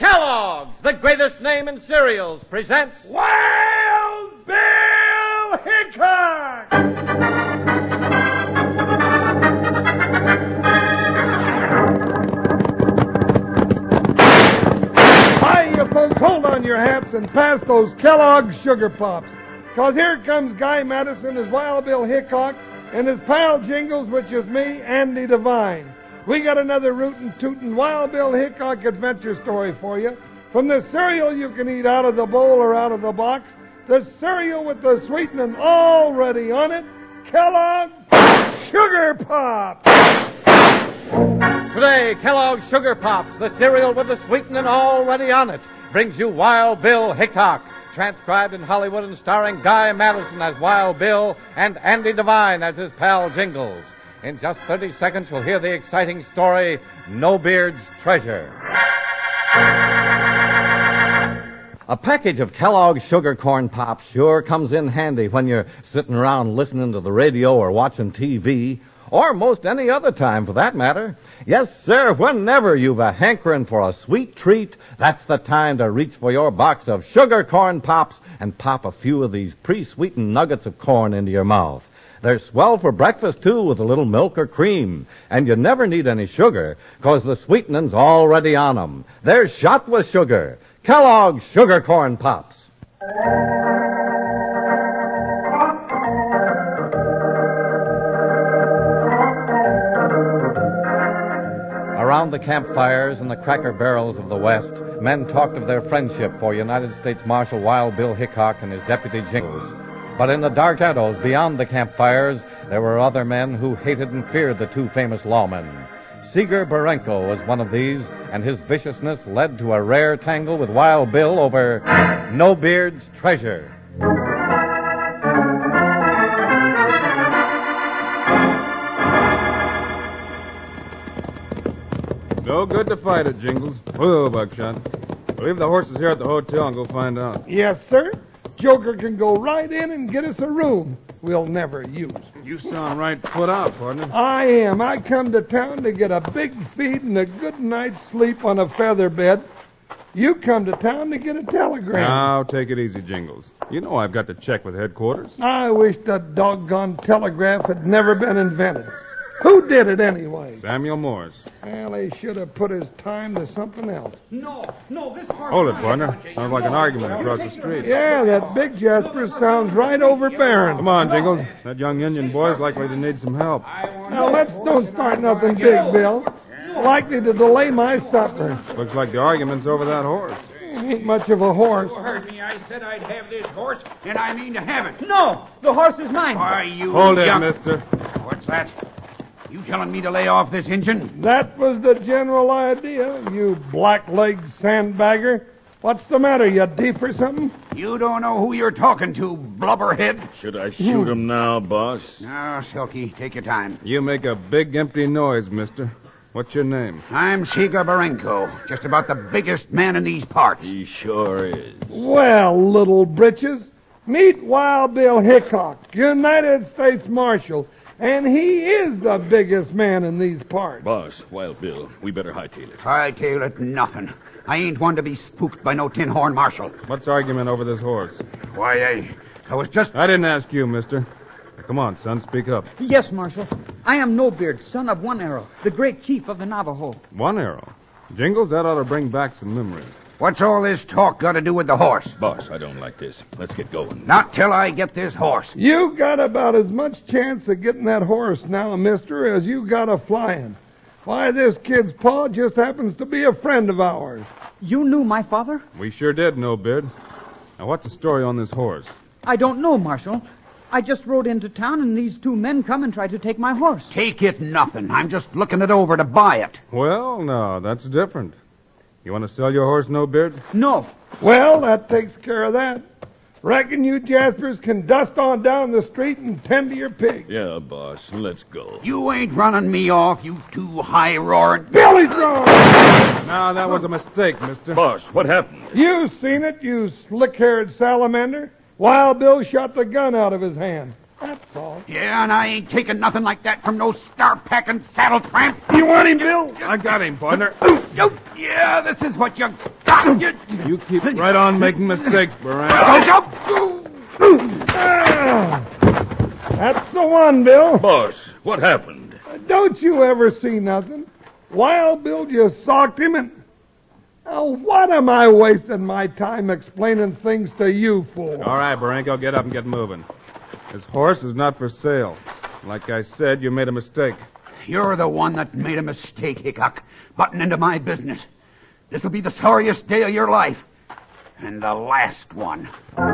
Kellogg's, the greatest name in cereals, presents Wild Bill Hickok! Hi, you folks, hold on your hats and pass those Kellogg's Sugar Pops. Because here comes Guy Madison as Wild Bill Hickok and his pal Jingles, which is me, Andy Devine. We got another rootin' tootin' Wild Bill Hickok adventure story for you. From the cereal you can eat out of the bowl or out of the box, the cereal with the sweetening already on it, Kellogg's Sugar Pops. Today, Kellogg's Sugar Pops, the cereal with the sweetening already on it, brings you Wild Bill Hickok, transcribed in Hollywood and starring Guy Madison as Wild Bill and Andy Devine as his pal Jingles. In just 30 seconds, you'll hear the exciting story, No Beard's Treasure. A package of Kellogg's Sugar Corn Pops sure comes in handy when you're sitting around listening to the radio or watching TV, or most any other time for that matter. Yes, sir, whenever you've a hankering for a sweet treat, that's the time to reach for your box of Sugar Corn Pops and pop a few of these pre-sweetened nuggets of corn into your mouth. They're swell for breakfast, too, with a little milk or cream. And you never need any sugar, 'cause the sweetening's already on 'em. They're shot with sugar. Kellogg's Sugar Corn Pops. Around the campfires and the cracker barrels of the West, men talked of their friendship for United States Marshal Wild Bill Hickok and his deputy Jingles. But in the dark shadows beyond the campfires, there were other men who hated and feared the two famous lawmen. Seeger Barenko was one of these, and his viciousness led to a rare tangle with Wild Bill over No Beard's treasure. No good to fight it, Jingles. Whoa, Buckshot. Leave the horses here at the hotel and go find out. Yes, sir. Joker can go right in and get us a room we'll never use. You sound right put out, partner. I am. I come to town to get a big feed and a good night's sleep on a feather bed. You come to town to get a telegram. Now, take it easy, Jingles. You know I've got to check with headquarters. I wish the doggone telegraph had never been invented. Who did it anyway? Samuel Morse. Well, he should have put his time to something else. No, this horse... Hold it, partner. Sounds like an argument across the street. Yeah, that big Jasper sounds right overbearing. Come on, Jingles. That young Indian boy's likely to need some help. Now, let's don't start nothing big, Bill. It's likely to delay my supper. Looks like the argument's over that horse. Ain't much of a horse. You heard me. I said I'd have this horse, and I mean to have it. No, the horse is mine. Why, you Hold it, young... mister. What's that? You telling me to lay off this engine? That was the general idea, you black-legged sandbagger. What's the matter, you deep or something? You don't know who you're talking to, blubberhead. Should I shoot him now, boss? No, Silky, take your time. You make a big empty noise, mister. What's your name? I'm Seeger Barenko, just about the biggest man in these parts. He sure is. Well, little britches, meet Wild Bill Hickok, United States Marshal, and he is the biggest man in these parts. Boss, Wild Bill, we better hightail it. Hightail it, nothing. I ain't one to be spooked by no tin-horn marshal. What's the argument over this horse? Why, I was just... I didn't ask you, mister. Now, come on, son, speak up. Yes, Marshal. I am No Beard, son of One Arrow, the great chief of the Navajo. One Arrow. Jingles, that ought to bring back some memories. What's all this talk got to do with the horse? Boss, I don't like this. Let's get going. Not till I get this horse. You got about as much chance of getting that horse now, mister, as you got of flying. Why, this kid's pa just happens to be a friend of ours. You knew my father? We sure did, No Beard. Now, what's the story on this horse? I don't know, Marshal. I just rode into town, and these two men come and tried to take my horse. Take it nothing. I'm just looking it over to buy it. Well, no, that's different. You want to sell your horse, No Beard? No. Well, that takes care of that. Reckon you Jaspers can dust on down the street and tend to your pig. Yeah, boss, let's go. You ain't running me off, you two high-roaring... Billy's wrong! No, that was a mistake, mister. Boss, what happened? You seen it, you slick-haired salamander. Wild Bill shot the gun out of his hand. That's all. Yeah, and I ain't taking nothing like that from no star-packing saddle tramp. You want him, Bill? I got him, partner. Yeah, this is what you You keep right on making mistakes, Baranko. That's the one, Bill. Boss, what happened? Don't you ever see nothing? Wild Bill just socked him and... Oh, what am I wasting my time explaining things to you for? All right, Baranko, get up and get moving. This horse is not for sale. Like I said, you made a mistake. You're the one that made a mistake, Hickok, butting into my business. This will be the sorriest day of your life. And the last one.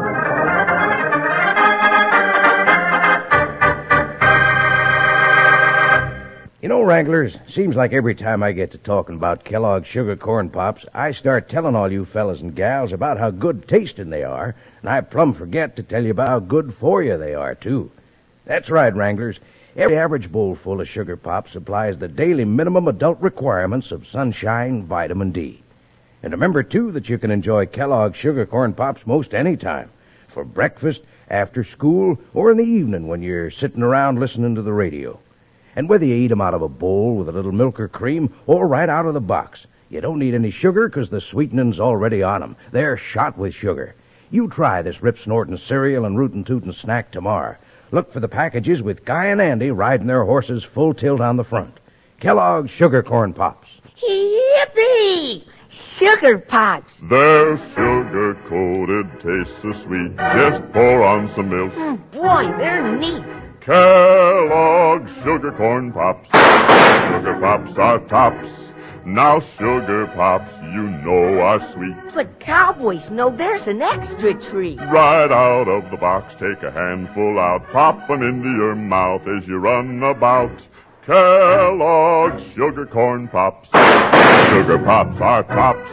You know, Wranglers, seems like every time I get to talking about Kellogg's Sugar Corn Pops, I start telling all you fellas and gals about how good tasting they are, and I plumb forget to tell you about how good for you they are, too. That's right, Wranglers. Every average bowl full of Sugar Pops supplies the daily minimum adult requirements of sunshine, vitamin D. And remember, too, that you can enjoy Kellogg's Sugar Corn Pops most any time. For breakfast, after school, or in the evening when you're sitting around listening to the radio. And whether you eat 'em out of a bowl with a little milk or cream or right out of the box, you don't need any sugar because the sweetening's already on 'em. They're shot with sugar. You try this rip-snorting cereal and rootin'-tootin' snack tomorrow. Look for the packages with Guy and Andy riding their horses full tilt on the front. Kellogg's Sugar Corn Pops. Yippee! Sugar Pops. They're sugar-coated, taste so sweet. Just pour on some milk. Boy, they're neat. Kellogg's Sugar Corn Pops. Sugar Pops are tops. Now Sugar Pops, you know, are sweet. But cowboys know there's an extra treat. Right out of the box, take a handful out. Pop 'em into your mouth as you run about. Kellogg's Sugar Corn Pops. Sugar Pops are tops.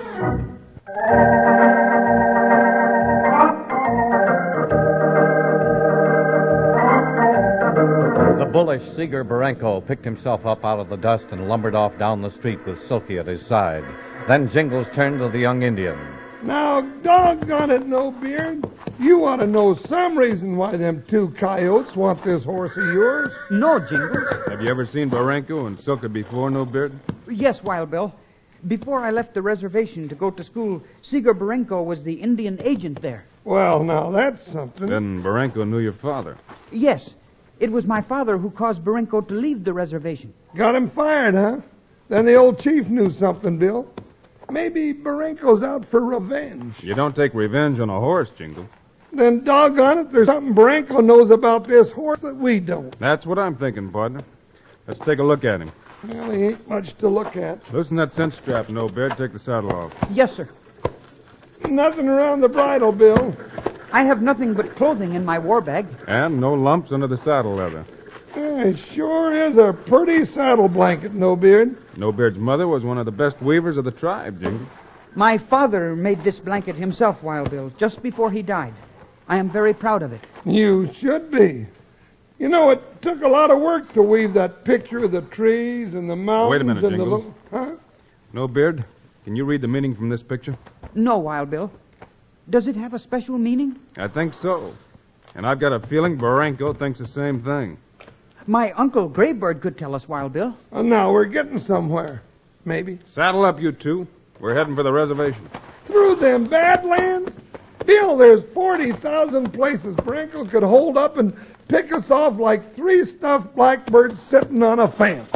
The bullish Seeger Baranko picked himself up out of the dust and lumbered off down the street with Silky at his side. Then Jingles turned to the young Indian. Now, doggone it, No Beard. You ought to know some reason why them two coyotes want this horse of yours. No, Jingles. Have you ever seen Baranko and Silka before, No Beard? Yes, Wild Bill. Before I left the reservation to go to school, Seeger Baranko was the Indian agent there. Well, now, that's something. Then Baranko knew your father. Yes. It was my father who caused Baranko to leave the reservation. Got him fired, huh? Then the old chief knew something, Bill. Maybe Baranko's out for revenge. You don't take revenge on a horse, Jingle. Then doggone it, there's something Baranko knows about this horse that we don't. That's what I'm thinking, partner. Let's take a look at him. Well, he ain't much to look at. Loosen that cinch strap, No Beard. Take the saddle off. Yes, sir. Nothing around the bridle, Bill. I have nothing but clothing in my war bag. And no lumps under the saddle leather. It sure is a pretty saddle blanket, No Beard. No Beard's mother was one of the best weavers of the tribe, Jingle. My father made this blanket himself, Wild Bill, just before he died. I am very proud of it. You should be. You know, it took a lot of work to weave that picture of the trees and the mountains. Wait a minute, and Jingles. Huh? No Beard, can you read the meaning from this picture? No, Wild Bill. Does it have a special meaning? I think so. And I've got a feeling Baranko thinks the same thing. My uncle Graybird could tell us, Wild Bill. Now we're getting somewhere. Maybe. Saddle up, you two. We're heading for the reservation. Through them Badlands? Bill, there's 40,000 places Baranko could hold up and pick us off like 3 stuffed blackbirds sitting on a fence.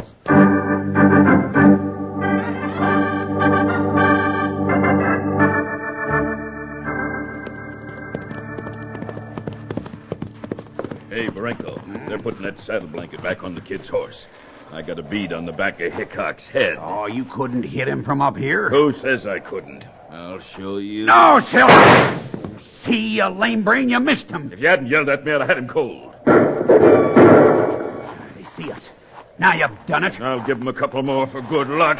Hey, Baranko, they're putting that saddle blanket back on the kid's horse. I got a bead on the back of Hickok's head. Oh, you couldn't hit him from up here? Who says I couldn't? I'll show you. No, Silver! See, you lame brain, you missed him. If you hadn't yelled at me, I'd have had him cold. They see us. Now you've done it. I'll give him a couple more for good luck.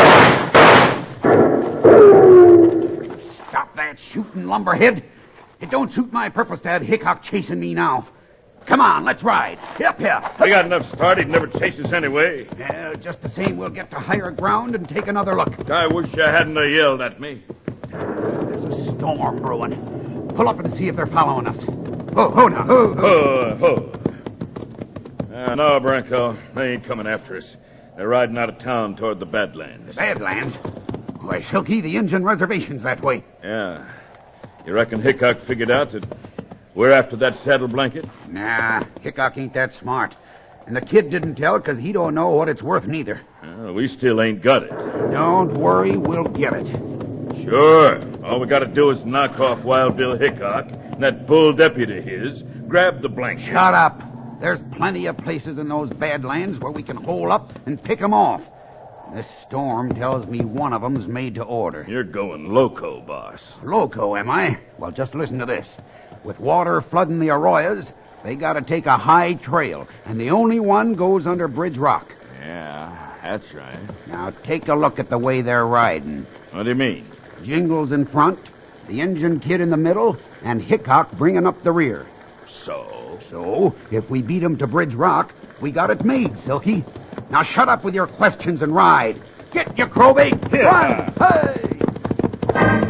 Stop that shooting, lumberhead. It don't suit my purpose to have Hickok chasing me now. Come on, let's ride. Up here. We got enough start. He'd never chase us anyway. Well, just the same, we'll get to higher ground and take another look. I wish you hadn't yelled at me. There's a storm brewing. Pull up and see if they're following us. Ho now. Ho. No, Baranko. They ain't coming after us. They're riding out of town toward the Badlands. The Badlands? Why, Silky, the Indian reservation's that way. Yeah. You reckon Hickok figured out that we're after that saddle blanket? Nah, Hickok ain't that smart. And the kid didn't tell because he don't know what it's worth neither. We still ain't got it. Don't worry, we'll get it. Sure. All we gotta do is knock off Wild Bill Hickok and that bull deputy of his, grab the blanket. Shut up. There's plenty of places in those Badlands where we can hole up and pick 'em off. This storm tells me one of 'em's made to order. You're going loco, boss. Loco, am I? Well, just listen to this. With water flooding the arroyos, they gotta take a high trail, and the only one goes under Bridge Rock. Yeah, that's right. Now, take a look at the way they're riding. What do you mean? Jingles in front, the Injun kid in the middle, and Hickok bringing up the rear. So, if we beat 'em to Bridge Rock, we got it made, Silky. Now shut up with your questions and ride. Get your crowbait. Yeah. Run. Hey!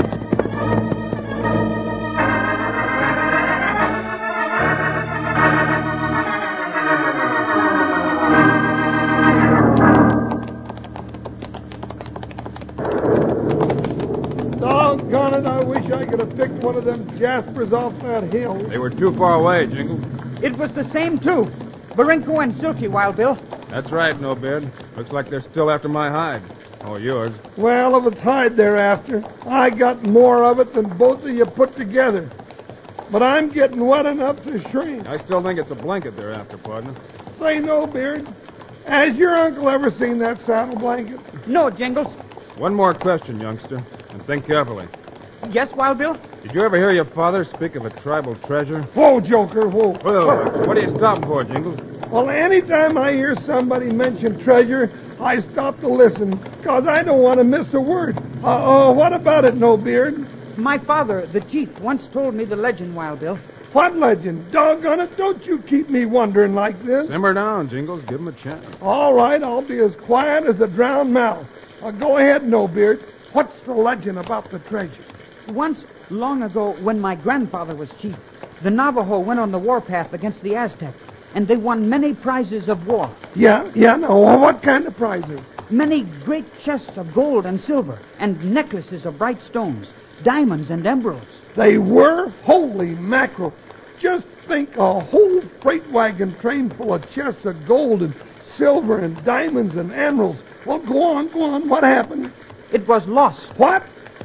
Doggone it, I wish I could have picked one of them Jaspers off that hill. They were too far away, Jingles. It was the same, too. Barinko and Silky, Wild Bill. That's right, No Beard. Looks like they're still after my hide. Or yours. Well, if it's hide they're after, I got more of it than both of you put together. But I'm getting wet enough to shrink. I still think it's a blanket they're after, partner. Say no, Beard. Has your uncle ever seen that saddle blanket? No, Jingles. One more question, youngster, and think carefully. Yes, Wild Bill? Did you ever hear your father speak of a tribal treasure? Whoa, Joker, whoa. Whoa, what are you stopping for, Jingles? Well, anytime I hear somebody mention treasure, I stop to listen, because I don't want to miss a word. What about it, No Beard? My father, the chief, once told me the legend, Wild Bill. What legend? Doggone it, don't you keep me wondering like this. Simmer down, Jingles. Give him a chance. All right, I'll be as quiet as a drowned mouse. Go ahead, No Beard. What's the legend about the treasure? Once, long ago, when my grandfather was chief, the Navajo went on the warpath against the Aztecs, and they won many prizes of war. Yeah, now, what kind of prizes? Many great chests of gold and silver, and necklaces of bright stones, diamonds and emeralds. They were? Holy mackerel. Just think, a whole freight wagon train full of chests of gold and silver and diamonds and emeralds. Well, go on. What happened? It was lost. What?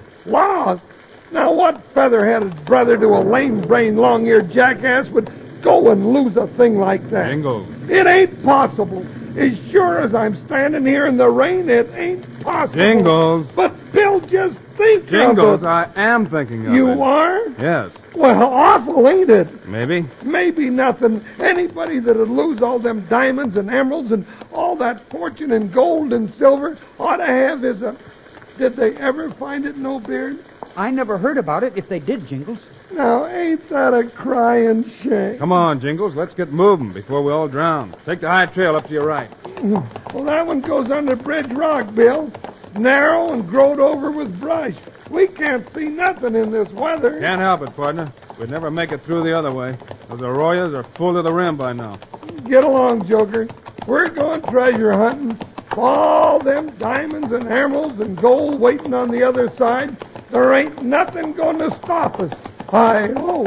Lost? Now, what feather-headed brother to a lame-brained, long-eared jackass would go and lose a thing like that? Jingles. It ain't possible. As sure as I'm standing here in the rain, it ain't possible. Jingles. But, Bill, just think Jingles, of it. I am thinking of it. You are? Yes. Well, awful, ain't it? Maybe. Maybe nothing. Anybody that'd lose all them diamonds and emeralds and all that fortune in gold and silver ought to have this. Did they ever find it, No Beard? I never heard about it, if they did, Jingles. Now, ain't that a crying shame? Come on, Jingles. Let's get moving before we all drown. Take the high trail up to your right. Well, that one goes under Bridge Rock, Bill. It's narrow and growed over with brush. We can't see nothing in this weather. Can't help it, partner. We'd never make it through the other way. Those arroyos are full to the rim by now. Get along, Joker. We're going treasure hunting. All them diamonds and emeralds and gold waiting on the other side. There ain't nothing going to stop us. I hope.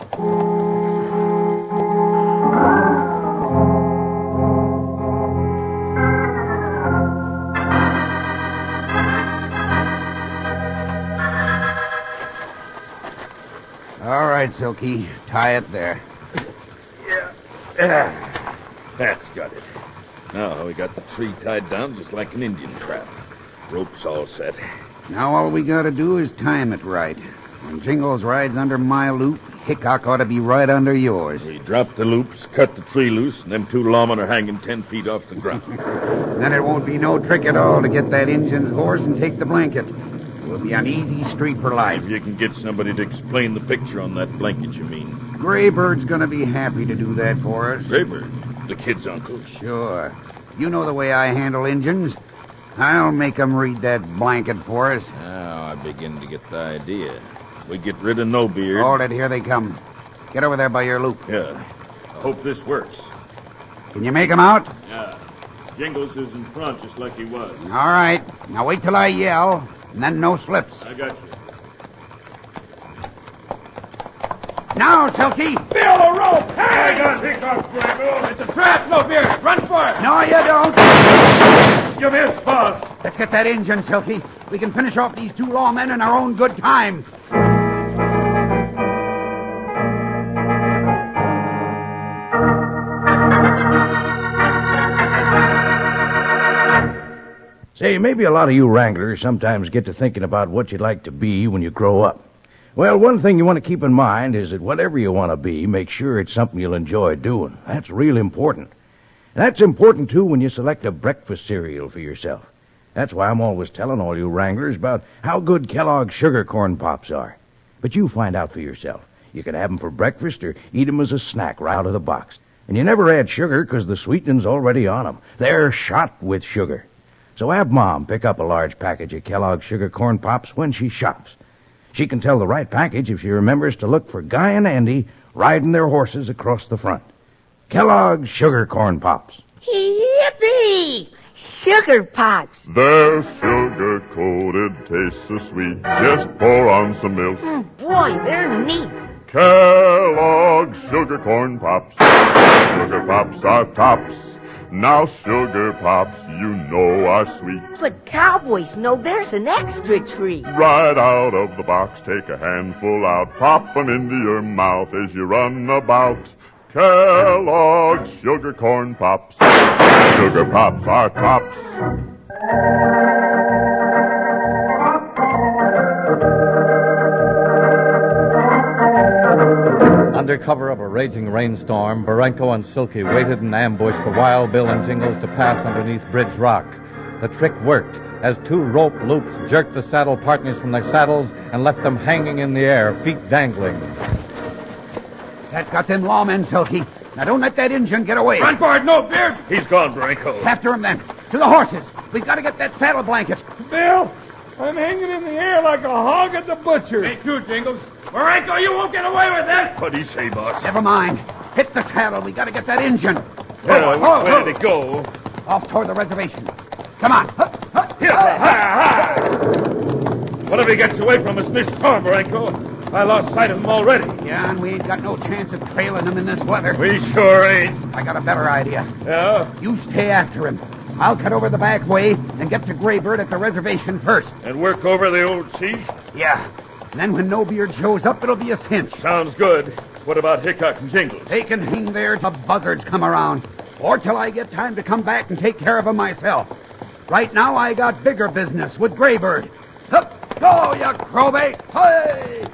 All right, Silky. Tie it there. That's got it. Now we got the tree tied down just like an Indian trap. Rope's all set. Now all we gotta do is time it right. When Jingles rides under my loop, Hickok ought to be right under yours. We drop the loops, cut the tree loose, and them two lawmen are hanging 10 feet off the ground. Then it won't be no trick at all to get that Injun's horse and take the blanket. We'll be on easy street for life. If you can get somebody to explain the picture on that blanket, you mean. Graybird's gonna be happy to do that for us. Graybird, the kid's uncle. Sure. You know the way I handle Injuns. I'll make 'em read that blanket for us. Now I begin to get the idea. We get rid of No Beard. Hold it, here they come. Get over there by your loop. Yeah. I hope this works. Can you make 'em out? Yeah. Jingles is in front just like he was. All right. Now wait till I yell. and then no slips. I got you. Now, Silky. Bill, a rope! Hey! I got Hickok, Bronco. It's a trap, no beer. Run for it. No, you don't. You missed, boss. Let's get that engine, Silky. We can finish off these two lawmen in our own good time. Say, maybe a lot of you wranglers sometimes get to thinking about what you'd like to be when you grow up. Well, one thing you want to keep in mind is that whatever you want to be, make sure it's something you'll enjoy doing. That's real important. And that's important, too, when you select a breakfast cereal for yourself. That's why I'm always telling all you wranglers about how good Kellogg's Sugar Corn Pops are. But you find out for yourself. You can have them for breakfast or eat them as a snack right out of the box. And you never add sugar because the sweetening's already on them. They're shot with sugar. So have Mom pick up a large package of Kellogg's Sugar Corn Pops when she shops. She can tell the right package if she remembers to look for Guy and Andy riding their horses across the front. Kellogg's Sugar Corn Pops. Yippee! Sugar Pops. They're sugar-coated, taste so sweet. Just pour on some milk. Boy, they're neat. Kellogg's Sugar Corn Pops. Sugar Pops are tops. Now Sugar Pops, you know, are sweet. But cowboys know there's an extra treat. Right out of the box, take a handful out. Pop 'em into your mouth as you run about. Kellogg's Sugar Corn Pops. Sugar Pops are tops. Under cover of a raging rainstorm, Barenko and Silky waited in ambush for Wild Bill and Jingles to pass underneath Bridge Rock. The trick worked, as two rope loops jerked the saddle partners from their saddles and left them hanging in the air, feet dangling. That's got them lawmen, Silky. Now don't let that engine get away. Run for it, no beer. He's gone, Barenko. After him, then. To the horses. We've got to get that saddle blanket. Bill, I'm hanging in the air like a hog at the butcher. Me too, Jingles. Barenko, you won't get away with this. What'd he say, boss? Never mind. Hit the saddle. We got to get that engine. Which way did it go? Off toward the reservation. Come on. Whatever he gets away from us this storm, Barenko. I lost sight of him already. Yeah, and we ain't got no chance of trailing him in this weather. We sure ain't. I got a better idea. Yeah? You stay after him. I'll cut over the back way and get to Graybird at the reservation first. And work over the old chief? Yeah. And then when No Beard shows up, it'll be a cinch. Sounds good. What about Hickok and Jingles? They can hang there till buzzards come around. Or till I get time to come back and take care of them myself. Right now, I got bigger business with Graybird. Up, go, you crowbait! Hey!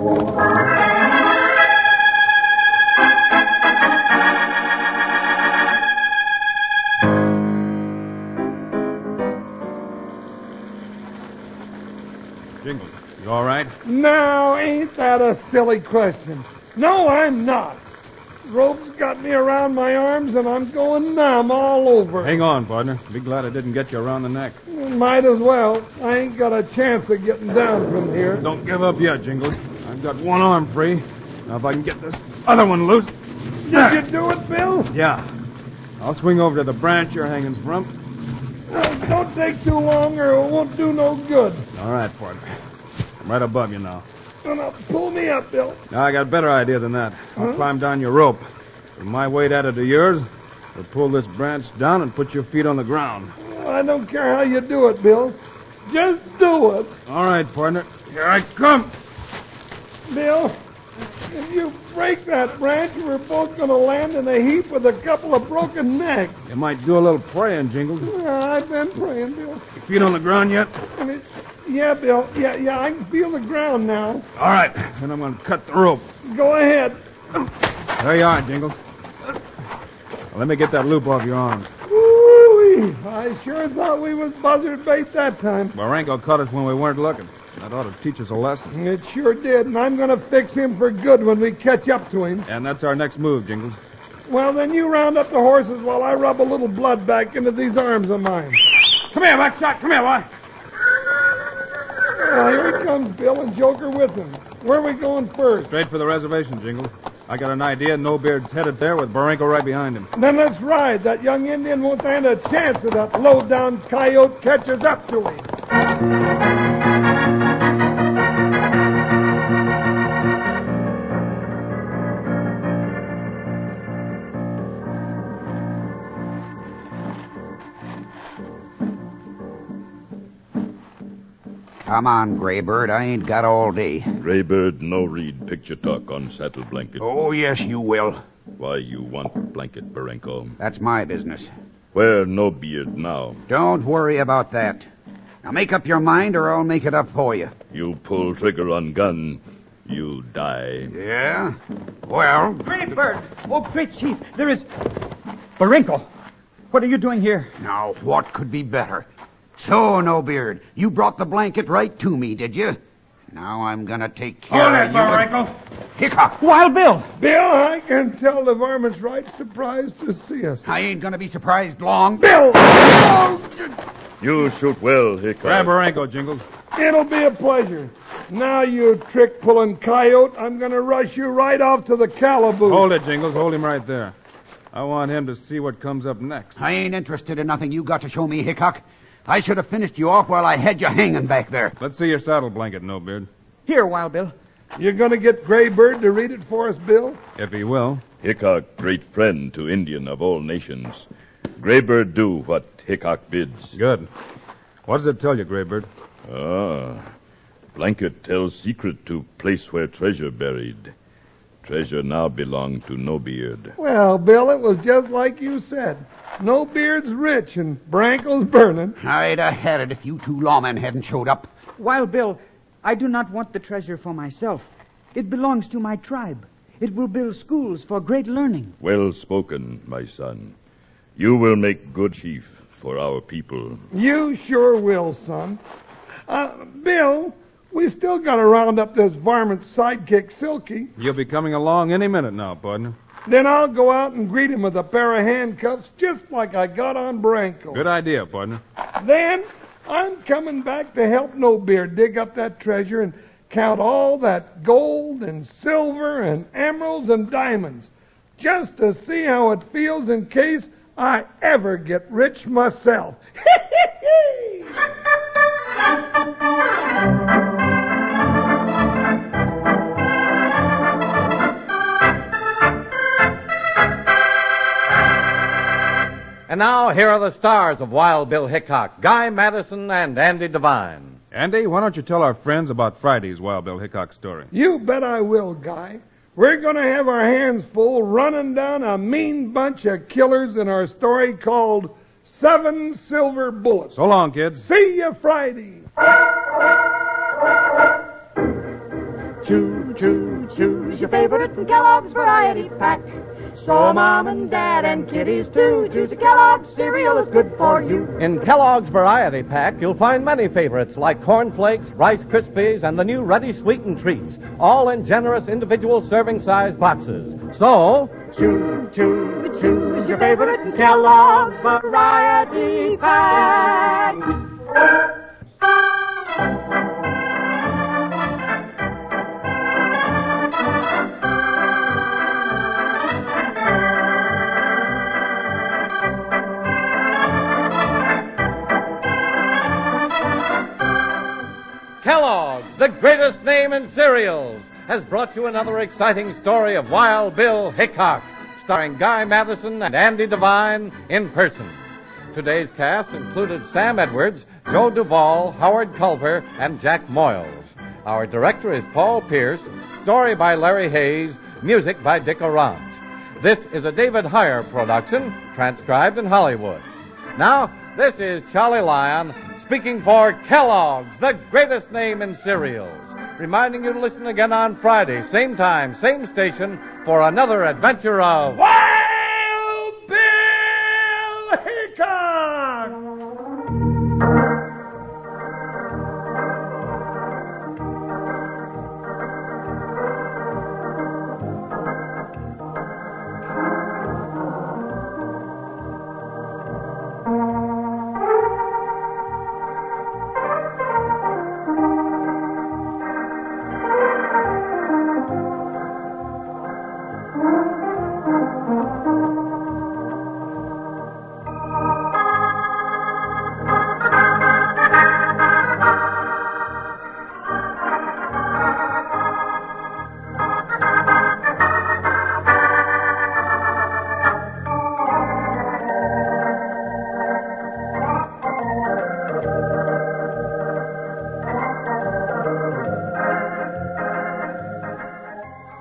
Jingles, you all right? No, ain't that a silly question? No, I'm not. Rope's got me around my arms, and I'm going numb all over. Hang on, partner. Be glad I didn't get you around the neck. Might as well. I ain't got a chance of getting down from here. Don't give up yet, Jingles. I've got one arm free. Now, if I can get this other one loose. Did you do it, Bill? Yeah. I'll swing over to the branch you're hanging from. Don't take too long, or it won't do no good. All right, partner. I'm right above you now. Now, pull me up, Bill. Now, I got a better idea than that. I'll climb down your rope. With my weight added to yours, we'll pull this branch down and put your feet on the ground. I don't care how you do it, Bill. Just do it. All right, partner. Here I come. Bill, if you break that branch, we're both going to land in a heap with a couple of broken necks. You might do a little praying, Jingles. I've been praying, Bill. Your feet on the ground yet? Yeah, Bill. Yeah, I can feel the ground now. All right. Then I'm going to cut the rope. Go ahead. There you are, Jingles. Now, let me get that loop off your arms. Ooh, I sure thought we was buzzard bait that time. Barenko caught us when we weren't looking. That ought to teach us a lesson. It sure did, and I'm going to fix him for good when we catch up to him. And that's our next move, Jingles. Well, then you round up the horses while I rub a little blood back into these arms of mine. Come here, Buckshot. Come here, boy. Well, here he comes, Bill, and Joker with him. Where are we going first? Straight for the reservation, Jingles. I got an idea. No Beard's headed there with Barenko right behind him. Then let's ride. That young Indian won't stand a chance if that low-down coyote catches up to him. Come on, Graybird. I ain't got all day. Graybird no read picture talk on saddle blanket. Oh, yes, you will. Why you want blanket, Barenko? That's my business. Where no beard now? Don't worry about that. Now make up your mind or I'll make it up for you. You pull trigger on gun, you die. Yeah? Well... Great Bird! Oh, great chief, there is... Barenko, what are you doing here? Now, what could be better? So, No Beard, you brought the blanket right to me, did you? Now I'm gonna take care of you. Barenko. Hickok! Wild Bill! Bill, I can tell the varmint's right surprised to see us. I ain't gonna be surprised long. Bill! You shoot well, Hickok. Grab Barenko, Jingles. It'll be a pleasure. Now, you trick-pulling coyote, I'm gonna rush you right off to the calaboose. Hold it, Jingles. Hold him right there. I want him to see what comes up next. I ain't interested in nothing you got to show me, Hickok. I should have finished you off while I had you hanging back there. Let's see your saddle blanket, No Beard. Here, Wild Bill. You're gonna get Graybird to read it for us, Bill? If he will. Hickok, great friend to Indian of all nations. Graybird do what Hickok bids. Good. What does it tell you, Graybird? Blanket tells secret to place where treasure buried. Treasure now belong to No Beard. Well, Bill, it was just like you said. No Beard's rich and Branko's burning. I'd have had it if you two lawmen hadn't showed up. Wild Bill, I do not want the treasure for myself. It belongs to my tribe. It will build schools for great learning. Well spoken, my son. You will make good chief for our people. You sure will, son. Bill, we still gotta round up this varmint sidekick, Silky. You'll be coming along any minute now, partner. Then I'll go out and greet him with a pair of handcuffs just like I got on Branko. Good idea, partner. Then I'm coming back to help No Beard dig up that treasure and count all that gold and silver and emeralds and diamonds just to see how it feels in case I ever get rich myself. And now, here are the stars of Wild Bill Hickok, Guy Madison and Andy Devine. Andy, why don't you tell our friends about Friday's Wild Bill Hickok story? You bet I will, Guy. We're going to have our hands full running down a mean bunch of killers in our story called 7 Silver Bullets. So long, kids. See you Friday. Choose your favorite from Kellogg's Variety Pack. So Mom and Dad and kiddies too. Choose a Kellogg's cereal that's good for you. In Kellogg's Variety Pack, you'll find many favorites like Corn Flakes, Rice Krispies, and the new Ready Sweetened Treats, all in generous individual serving size boxes. So, choose your favorite from Kellogg's Variety Pack. Kellogg's, the greatest name in cereals, has brought you another exciting story of Wild Bill Hickok, starring Guy Madison and Andy Devine in person. Today's cast included Sam Edwards, Joe Duvall, Howard Culver, and Jack Moyles. Our director is Paul Pierce, story by Larry Hayes, music by Dick Arant. This is a David Heyer production, transcribed in Hollywood. Now, this is Charlie Lyon, speaking for Kellogg's, the greatest name in cereals, reminding you to listen again on Friday, same time, same station, for another adventure of Wild Bill Hickok!